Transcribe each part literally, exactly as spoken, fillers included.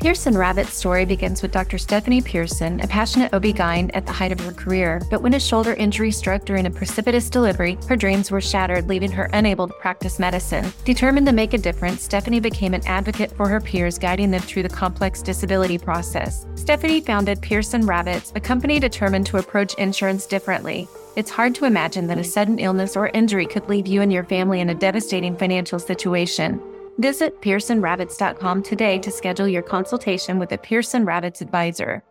Pearson Rabbit's story begins with Doctor Stephanie Pearson, a passionate O B G Y N at the height of her career, but when a shoulder injury struck during a precipitous delivery, her dreams were shattered, leaving her unable to practice medicine. Determined to make a difference, Stephanie became an advocate for her peers, guiding them through the complex disability process. Stephanie founded Pearson Rabbits, a company determined to approach insurance differently. It's hard to imagine that a sudden illness or injury could leave you and your family in a devastating financial situation. Visit Pearson Rabbits dot com today to schedule your consultation with a Pearson Rabbits advisor.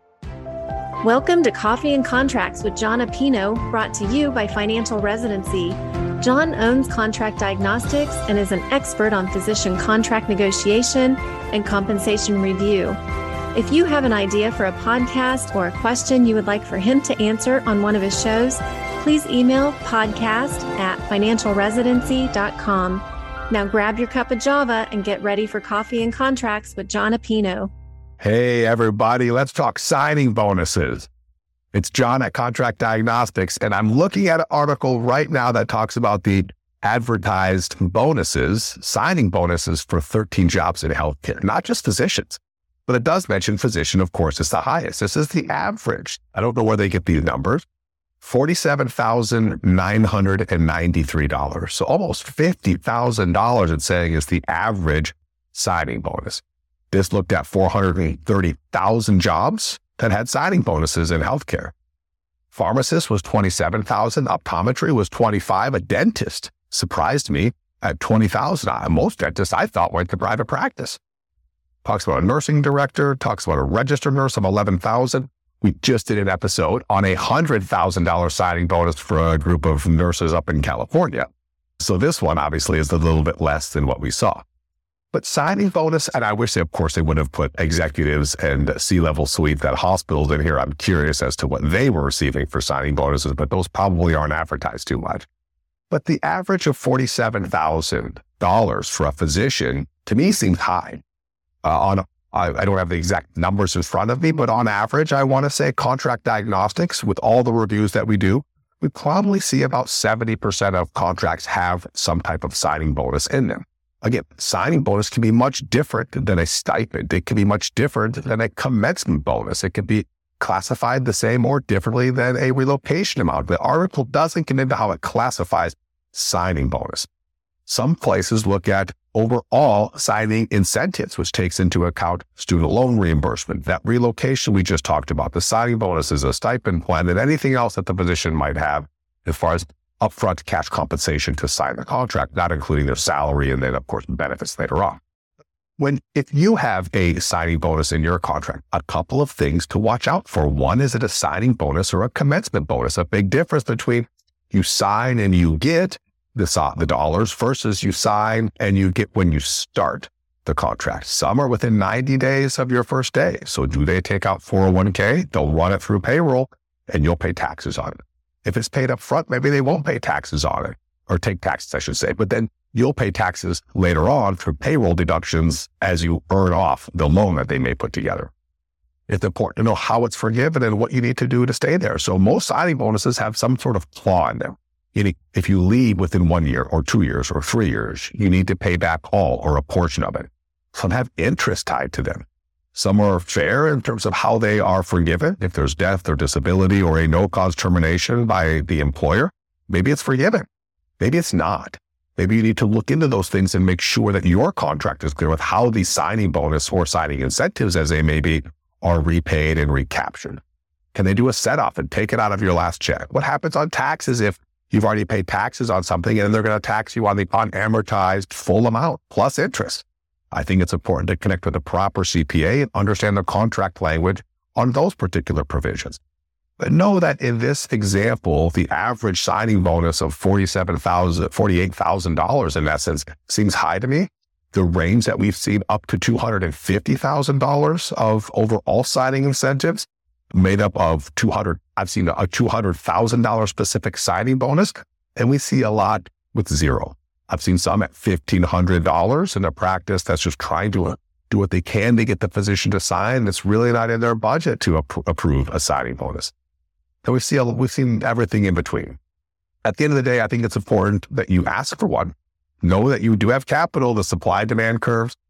Welcome to Coffee and Contracts with John Apino, brought to you by Financial Residency. John owns Contract Diagnostics and is an expert on physician contract negotiation and compensation review. If you have an idea for a podcast or a question you would like for him to answer on one of his shows, please email podcast at financial residency dot com. Now grab your cup of Java and get ready for Coffee and Contracts with John Apino. Hey, everybody, let's talk signing bonuses. It's John at Contract Diagnostics, and I'm looking at an article right now that talks about the advertised bonuses, signing bonuses for thirteen jobs in healthcare, not just physicians, but it does mention physician, of course, is the highest. This is the average. I don't know where they get these numbers. forty-seven thousand nine hundred ninety-three dollars. So almost fifty thousand dollars it's saying is the average signing bonus. This looked at four hundred thirty thousand jobs that had signing bonuses in healthcare. Pharmacist was twenty-seven thousand. Optometry was twenty-five. A dentist surprised me at twenty thousand. Most dentists I thought went to private practice. Talks about a nursing director, talks about a registered nurse of eleven thousand. We just did an episode on a one hundred thousand dollars signing bonus for a group of nurses up in California. So this one obviously is a little bit less than what we saw. But signing bonus, and I wish, they, of course, they would have put executives and C-level suites at hospitals in here. I'm curious as to what they were receiving for signing bonuses, but those probably aren't advertised too much. But the average of forty-seven thousand dollars for a physician, to me, seems high. Uh, on I, I don't have the exact numbers in front of me, but on average, I want to say Contract Diagnostics, with all the reviews that we do, we probably see about seventy percent of contracts have some type of signing bonus in them. Again, signing bonus can be much different than a stipend. It can be much different than a commencement bonus. It can be classified the same or differently than a relocation amount. The article doesn't get into how it classifies signing bonus. Some places look at overall signing incentives, which takes into account student loan reimbursement, that relocation we just talked about, the signing bonuses, a stipend plan, and anything else that the physician might have as far as upfront cash compensation to sign the contract, not including their salary and then, of course, benefits later on. When, if you have a signing bonus in your contract, a couple of things to watch out for. One, is it a signing bonus or a commencement bonus? A big difference between you sign and you get the, the dollars versus you sign and you get when you start the contract. Some are within ninety days of your first day. So do they take out four oh one k? They'll run it through payroll and you'll pay taxes on it. If it's paid up front, maybe they won't pay taxes on it, or take taxes, I should say, but then you'll pay taxes later on through payroll deductions as you earn off the loan that they may put together. It's important to know how it's forgiven and what you need to do to stay there. So most signing bonuses have some sort of clause in them. If you leave within one year or two years or three years, you need to pay back all or a portion of it. Some have interest tied to them. Some are fair in terms of how they are forgiven. If there's death or disability or a no-cause termination by the employer, maybe it's forgiven. Maybe it's not. Maybe you need to look into those things and make sure that your contract is clear with how the signing bonus or signing incentives, as they may be, are repaid and recaptured. Can they do a set-off and take it out of your last check? What happens on taxes if you've already paid taxes on something and they're going to tax you on the unamortized full amount plus interest? I think it's important to connect with a proper C P A and understand the contract language on those particular provisions. But know that in this example, the average signing bonus of forty-seven thousand dollars, forty-eight thousand dollars in essence seems high to me. The range that we've seen up to two hundred fifty thousand dollars of overall signing incentives made up of two hundred, I've seen a two hundred thousand dollars specific signing bonus, and we see a lot with zero. I've seen some at fifteen hundred dollars in a practice that's just trying to do what they can to get the physician to sign. It's really not in their budget to ap- approve a signing bonus. And we see a, we've seen everything in between. At the end of the day, I think it's important that you ask for one. Know that you do have capital, the supply-demand curves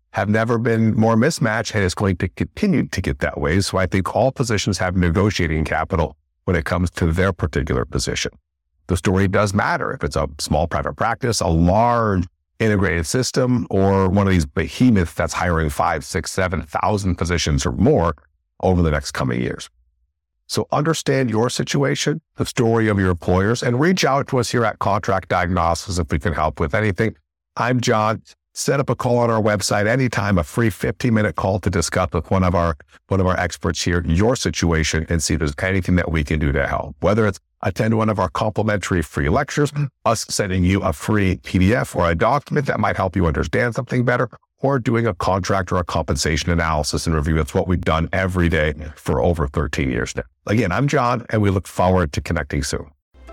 have never been more mismatched, and it's going to continue to get that way. So I think all positions have negotiating capital when it comes to their particular position. The story does matter if it's a small private practice, a large integrated system, or one of these behemoths that's hiring five, six, seven thousand physicians or more over the next coming years. So understand your situation, the story of your employers, and reach out to us here at Contract Diagnostics if we can help with anything. I'm John. Set up a call on our website anytime, a free fifteen minute call to discuss with one of our one of our experts here your situation and see if there's anything that we can do to help. Whether it's attend one of our complimentary free lectures, us sending you a free P D F or a document that might help you understand something better, or doing a contract or a compensation analysis and review. That's what we've done every day for over thirteen years now. Again, I'm John, and we look forward to connecting soon.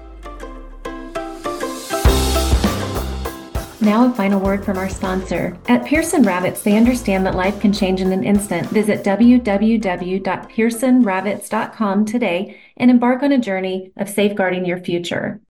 Now a final word from our sponsor. At Pearson Ravitz, they understand that life can change in an instant. Visit w w w dot pearson ravitz dot com today and embark on a journey of safeguarding your future.